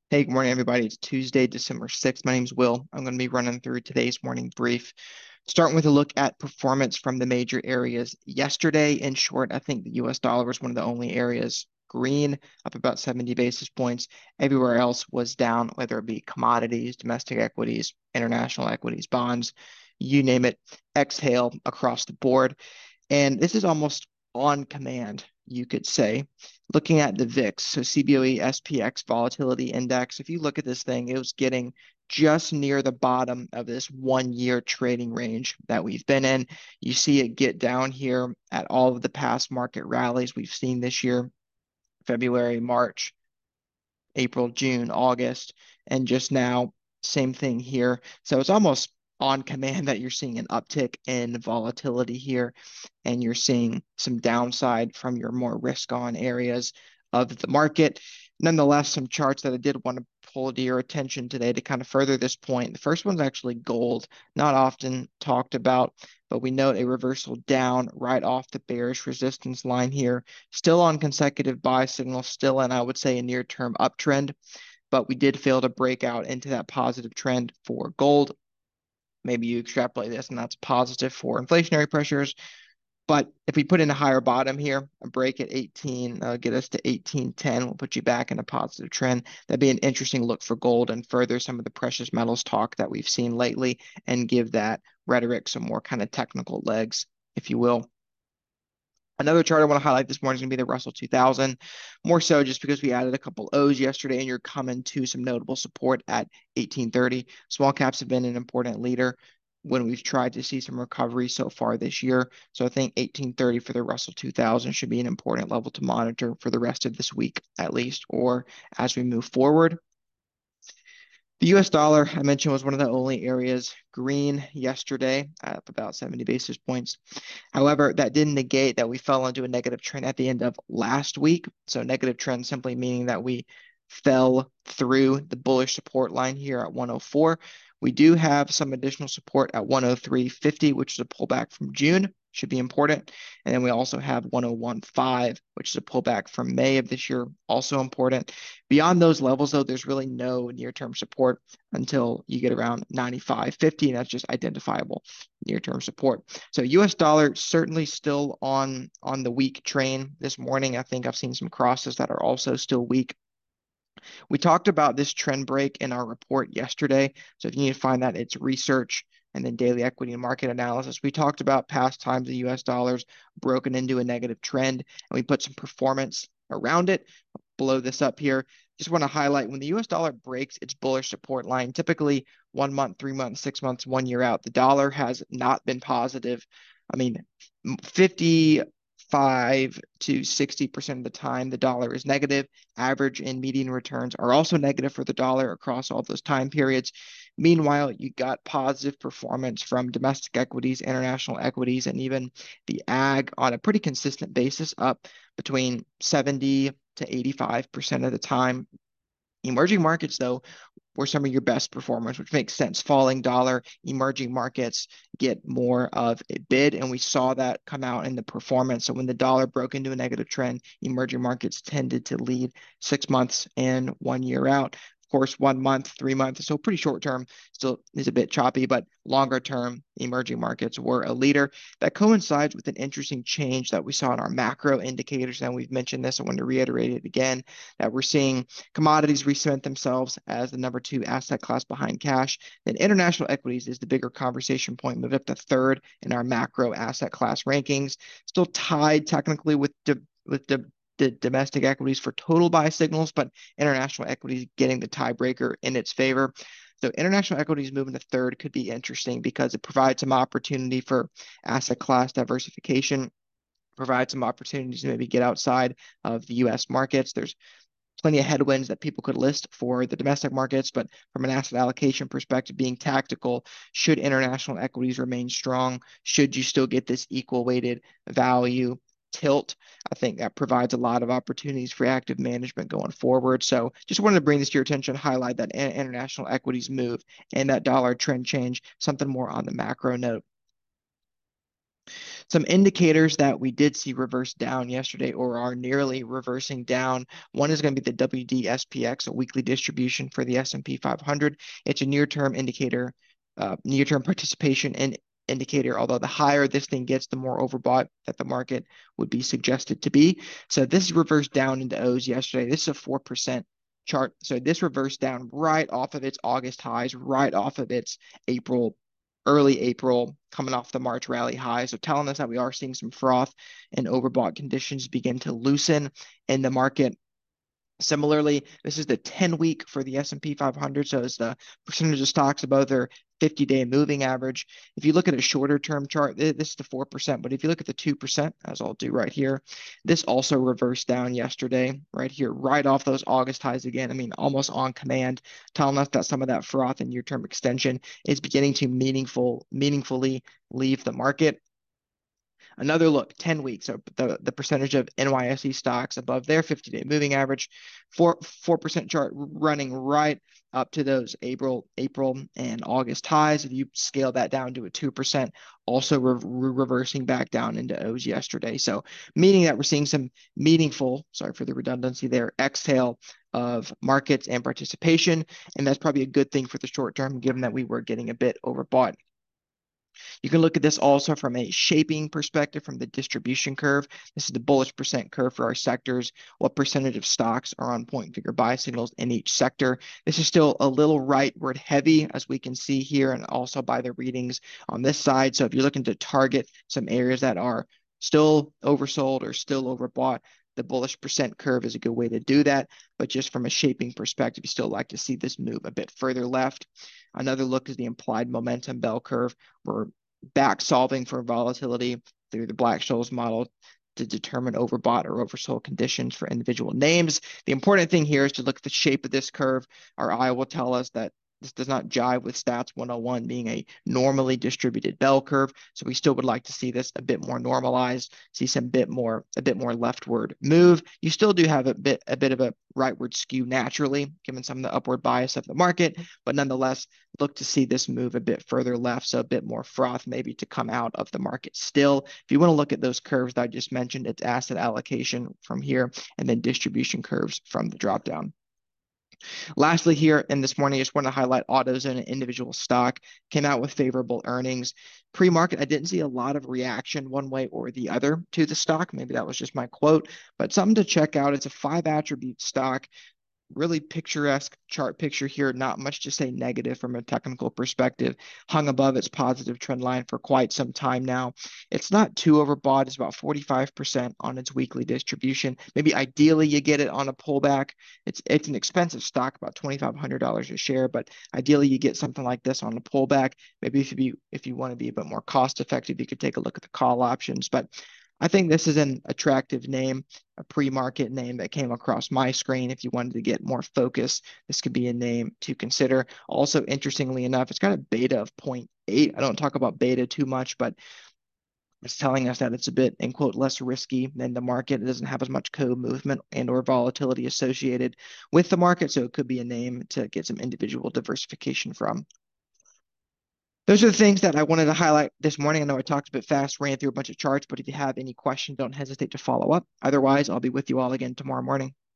Hey, good morning, everybody. It's Tuesday, December 6th. My name's Will. I'm going to be running through today's morning brief, starting with a look at performance from the major areas. Yesterday, in short, I think the US dollar was one of the only areas green, up about 70 basis points. Everywhere else was down, whether it be commodities, domestic equities, international equities, bonds, you name it, exhale across the board. And this is almost on command, you could say. Looking at the VIX, so CBOE SPX volatility index, if you look at this thing, it was getting just near the bottom of this 1 year trading range that we've been in. You see it get down here at all of the past market rallies we've seen this year, February, March, April, June, August, and just now, same thing here. So it's almost on command that you're seeing an uptick in volatility here, and you're seeing some downside from your more risk on areas of the market. Nonetheless, some charts that I did want to pull to your attention today to kind of further this point. The first one's actually gold, not often talked about, but we note a reversal down right off the bearish resistance line here. Still on consecutive buy signal, still in, I would say, a near-term uptrend, but we did fail to break out into that positive trend for gold. Maybe you extrapolate this and that's positive for inflationary pressures. But if we put in a higher bottom here, a break at 18, get us to 1810, we'll put you back in a positive trend. That'd be an interesting look for gold and further some of the precious metals talk that we've seen lately and give that rhetoric some more kind of technical legs, if you will. Another chart I want to highlight this morning is going to be the Russell 2000, more so just because we added a couple O's yesterday and you're coming to some notable support at 1830. Small caps have been an important leader when we've tried to see some recovery so far this year. So I think 1830 for the Russell 2000 should be an important level to monitor for the rest of this week, at least, or as we move forward. The US dollar, I mentioned, was one of the only areas green yesterday, up about 70 basis points. However, that didn't negate that we fell into a negative trend at the end of last week. So, negative trend simply meaning that we fell through the bullish support line here at 104. We do have some additional support at 103.50, which is a pullback from June, should be important. And then we also have 101.5, which is a pullback from May of this year, also important. Beyond those levels, though, there's really no near-term support until you get around 95.50, and that's just identifiable near-term support. So US dollar certainly still on the weak train this morning. I think I've seen some crosses that are also still weak. We talked about this trend break in our report yesterday. So if you need to find that, it's research and then daily equity and market analysis. We talked about past times the US dollars broken into a negative trend, and we put some performance around it. I'll blow this up here. Just want to highlight when the US dollar breaks its bullish support line, typically 1 month, 3 months, 6 months, 1 year out, the dollar has not been positive. I mean, 55 to 60% of the time, the dollar is negative. Average and median returns are also negative for the dollar across all those time periods. Meanwhile, you got positive performance from domestic equities, international equities, and even the ag on a pretty consistent basis, up between 70 to 85% of the time. Emerging markets, though, were some of your best performers, which makes sense. Falling dollar, emerging markets get more of a bid, and we saw that come out in the performance. So when the dollar broke into a negative trend, emerging markets tended to lead 6 months and 1 year out. Of course, 1 month, 3 months, so pretty short term still is a bit choppy, but longer term, emerging markets were a leader. That coincides with an interesting change that we saw in our macro indicators. And we've mentioned this, I want to reiterate it again, that we're seeing commodities recement themselves as the number two asset class behind cash. Then international equities is the bigger conversation point, moved up to third in our macro asset class rankings. Still tied technically with the domestic equities for total buy signals, but international equities getting the tiebreaker in its favor. So international equities moving to third could be interesting because it provides some opportunity for asset class diversification, provide some opportunities to maybe get outside of the US markets. There's plenty of headwinds that people could list for the domestic markets, but from an asset allocation perspective, being tactical, should international equities remain strong? Should you still get this equal weighted value tilt? I think that provides a lot of opportunities for active management going forward. So just wanted to bring this to your attention, highlight that international equities move and that dollar trend change, something more on the macro note. Some indicators that we did see reverse down yesterday or are nearly reversing down. One is going to be the WDSPX, a weekly distribution for the S&P 500. It's a near-term indicator, near-term participation indicator, although the higher this thing gets, the more overbought that the market would be suggested to be. So this reversed down into O's yesterday. This is a 4% chart. So this reversed down right off of its August highs, right off of its early April, coming off the March rally high. So telling us that we are seeing some froth and overbought conditions begin to loosen in the market. Similarly, this is the 10-week for the S&P 500, so it's the percentage of stocks above their 50-day moving average. If you look at a shorter term chart, this is the 4%, but if you look at the 2%, as I'll do right here, this also reversed down yesterday, right here, right off those August highs again. I mean, almost on command, telling us that some of that froth and near-term extension is beginning to meaningfully leave the market. Another look, 10 weeks, so the percentage of NYSE stocks above their 50-day moving average, 4% chart running right up to those April and August highs. If you scale that down to a 2%, also reversing back down into O's yesterday. So meaning that we're seeing some meaningful, sorry for the redundancy there, exhale of markets and participation. And that's probably a good thing for the short term, given that we were getting a bit overbought. You can look at this also from a shaping perspective from the distribution curve. This is the bullish percent curve for our sectors, what percentage of stocks are on point figure buy signals in each sector. This is still a little rightward heavy, as we can see here, and also by the readings on this side. So if you're looking to target some areas that are still oversold or still overbought, the bullish percent curve is a good way to do that. But just from a shaping perspective, you still like to see this move a bit further left. Another look is the implied momentum bell curve. We're back solving for volatility through the Black-Scholes model to determine overbought or oversold conditions for individual names. The important thing here is to look at the shape of this curve. Our eye will tell us that this does not jive with Stats 101 being a normally distributed bell curve. So we still would like to see this a bit more normalized, see a bit more leftward move. You still do have a bit of a rightward skew naturally, given some of the upward bias of the market, but nonetheless, look to see this move a bit further left, so a bit more froth maybe to come out of the market still. If you want to look at those curves that I just mentioned, it's asset allocation from here and then distribution curves from the drop down. Lastly, here in this morning, I just want to highlight AutoZone, an individual stock, came out with favorable earnings. Pre-market, I didn't see a lot of reaction one way or the other to the stock. Maybe that was just my quote, but something to check out. It's a 5-attribute stock. Really picturesque chart picture here, not much to say negative from a technical perspective, hung above its positive trend line for quite some time now. It's not too overbought. It's about 45% on its weekly distribution. Maybe ideally you get it on a pullback. It's an expensive stock, about $2,500 a share, but ideally you get something like this on a pullback. Maybe if you want to be a bit more cost effective, you could take a look at the call options. But I think this is an attractive name, a pre-market name that came across my screen. If you wanted to get more focus, this could be a name to consider. Also, interestingly enough, it's got a beta of 0.8. I don't talk about beta too much, but it's telling us that it's a bit, in quote, less risky than the market. It doesn't have as much movement and or volatility associated with the market, so it could be a name to get some individual diversification from. Those are the things that I wanted to highlight this morning. I know I talked a bit fast, ran through a bunch of charts, but if you have any questions, don't hesitate to follow up. Otherwise, I'll be with you all again tomorrow morning.